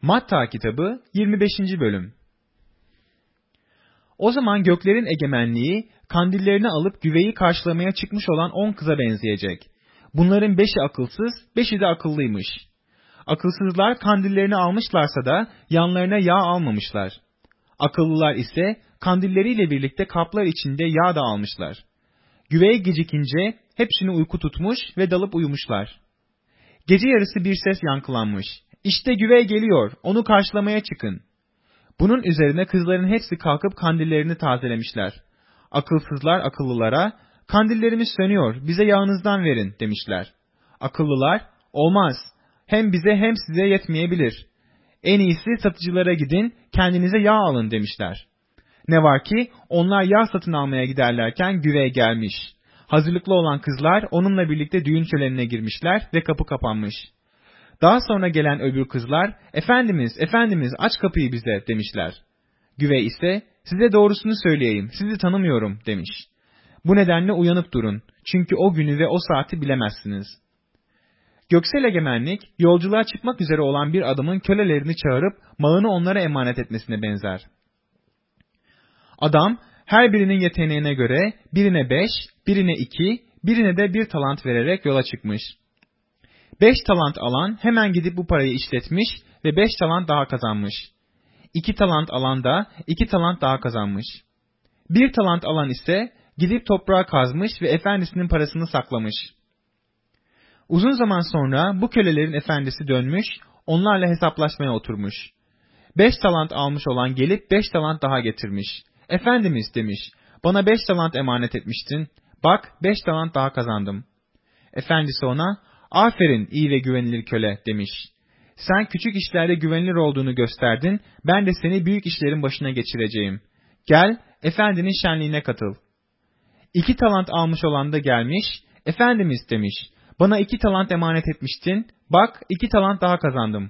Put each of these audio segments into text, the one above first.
Matta kitabı 25. bölüm. O zaman göklerin egemenliği kandillerini alıp güveyi karşılamaya çıkmış olan 10 kıza benzeyecek. Bunların 5'i akılsız, 5'i de akıllıymış. Akılsızlar kandillerini almışlarsa da yanlarına yağ almamışlar. Akıllılar ise kandilleriyle birlikte kaplar içinde yağ da almışlar. Güveye gecikince hepsini uyku tutmuş ve dalıp uyumuşlar. Gece yarısı bir ses yankılanmış. İşte güvey geliyor, onu karşılamaya çıkın. Bunun üzerine kızların hepsi kalkıp kandillerini tazelemişler. Akılsızlar akıllılara, kandillerimiz sönüyor, bize yağınızdan verin demişler. Akıllılar, olmaz, hem bize hem size yetmeyebilir. En iyisi satıcılara gidin, kendinize yağ alın demişler. Ne var ki onlar yağ satın almaya giderlerken güvey gelmiş. Hazırlıklı olan kızlar onunla birlikte düğün şölenine girmişler ve kapı kapanmış. Daha sonra gelen öbür kızlar, Efendimiz aç kapıyı bize demişler. Güvey ise, size doğrusunu söyleyeyim, sizi tanımıyorum demiş. Bu nedenle uyanık durun, çünkü o günü ve o saati bilemezsiniz. Göksel egemenlik, yolculuğa çıkmak üzere olan bir adamın kölelerini çağırıp malını onlara emanet etmesine benzer. Adam, her birinin yeteneğine göre birine 5, birine 2, birine de 1 talant vererek yola çıkmış. 5 talant alan hemen gidip bu parayı işletmiş ve 5 talant daha kazanmış. 2 talant alan da 2 talant daha kazanmış. 1 talant alan ise gidip toprağa kazmış ve efendisinin parasını saklamış. Uzun zaman sonra bu kölelerin efendisi dönmüş, onlarla hesaplaşmaya oturmuş. 5 talant almış olan gelip 5 talant daha getirmiş. Efendimiz demiş, bana 5 talant emanet etmiştin, bak 5 talant daha kazandım. Efendisi ona, aferin iyi ve güvenilir köle demiş. Sen küçük işlerde güvenilir olduğunu gösterdin, ben de seni büyük işlerin başına geçireceğim. Gel, efendinin şenliğine katıl. 2 talant almış olan da gelmiş, Efendimiz demiş, bana 2 talant emanet etmiştin, bak 2 talant daha kazandım.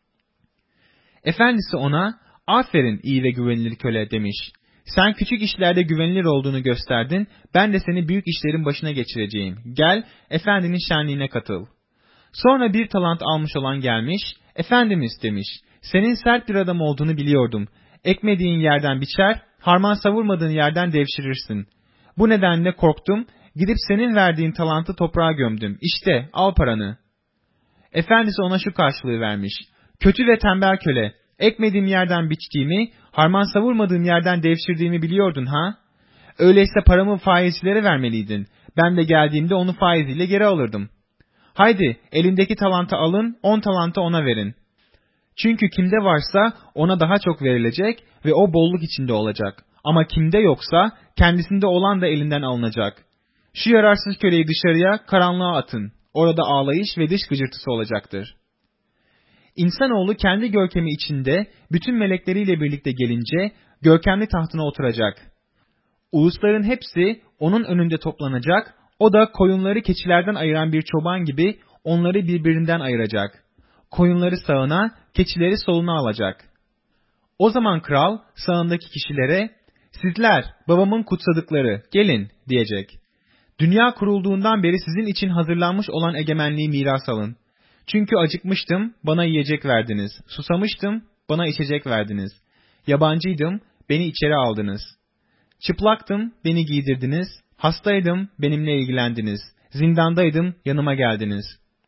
Efendisi ona, aferin iyi ve güvenilir köle demiş. Sen küçük işlerde güvenilir olduğunu gösterdin, ben de seni büyük işlerin başına geçireceğim. Gel, efendinin şenliğine katıl. Sonra 1 talant almış olan gelmiş, Efendimiz demiş, senin sert bir adam olduğunu biliyordum. Ekmediğin yerden biçer, harman savurmadığın yerden devşirirsin. Bu nedenle korktum, gidip senin verdiğin talantı toprağa gömdüm. İşte, al paranı. Efendisi ona şu karşılığı vermiş, kötü ve tembel köle, ekmediğim yerden biçtiğimi, harman savurmadığım yerden devşirdiğimi biliyordun ha? Öyleyse paramı faizcilere vermeliydin. Ben de geldiğimde onu faiziyle geri alırdım. Haydi elindeki talantı alın, 10 talantı ona verin. Çünkü kimde varsa ona daha çok verilecek ve o bolluk içinde olacak. Ama kimde yoksa kendisinde olan da elinden alınacak. Şu yararsız köleyi dışarıya, karanlığa atın. Orada ağlayış ve dış gıcırtısı olacaktır. İnsanoğlu kendi görkemi içinde bütün melekleriyle birlikte gelince görkemli tahtına oturacak. Ulusların hepsi onun önünde toplanacak, o da koyunları keçilerden ayıran bir çoban gibi onları birbirinden ayıracak. Koyunları sağına, keçileri soluna alacak. O zaman kral sağındaki kişilere, sizler babamın kutsadıkları gelin diyecek. Dünya kurulduğundan beri sizin için hazırlanmış olan egemenliği miras alın. Çünkü acıkmıştım, bana yiyecek verdiniz. Susamıştım, bana içecek verdiniz. Yabancıydım, beni içeri aldınız. Çıplaktım, beni giydirdiniz. Hastaydım, benimle ilgilendiniz. Zindandaydım, yanıma geldiniz.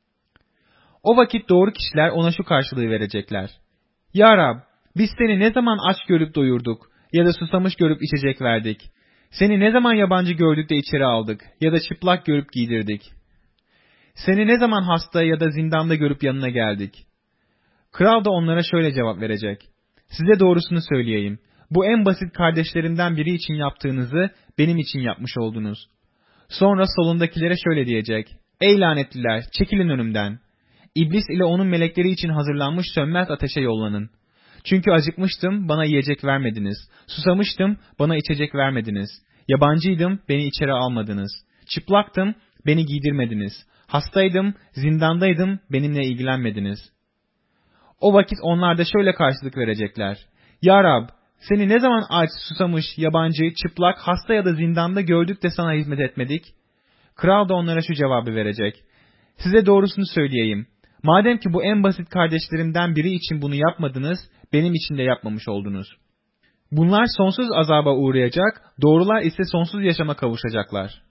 O vakit doğru kişiler ona şu karşılığı verecekler. Ya Rab, biz seni ne zaman aç görüp doyurduk ya da susamış görüp içecek verdik? Seni ne zaman yabancı gördük de içeri aldık ya da çıplak görüp giydirdik? Seni ne zaman hasta ya da zindanda görüp yanına geldik? Kral da onlara şöyle cevap verecek. Size doğrusunu söyleyeyim. Bu en basit kardeşlerimden biri için yaptığınızı benim için yapmış oldunuz. Sonra solundakilere şöyle diyecek. Ey lanetliler, çekilin önümden. İblis ile onun melekleri için hazırlanmış sönmez ateşe yollanın. Çünkü acıkmıştım, bana yiyecek vermediniz. Susamıştım, bana içecek vermediniz. Yabancıydım, beni içeri almadınız. Çıplaktım, beni giydirmediniz. Hastaydım, zindandaydım, benimle ilgilenmediniz. O vakit onlar da şöyle karşılık verecekler. Ya Rab, seni ne zaman aç, susamış, yabancı, çıplak, hasta ya da zindanda gördük de sana hizmet etmedik? Kral da onlara şu cevabı verecek. Size doğrusunu söyleyeyim. Madem ki bu en basit kardeşlerimden biri için bunu yapmadınız, benim için de yapmamış oldunuz. Bunlar sonsuz azaba uğrayacak, doğrular ise sonsuz yaşama kavuşacaklar.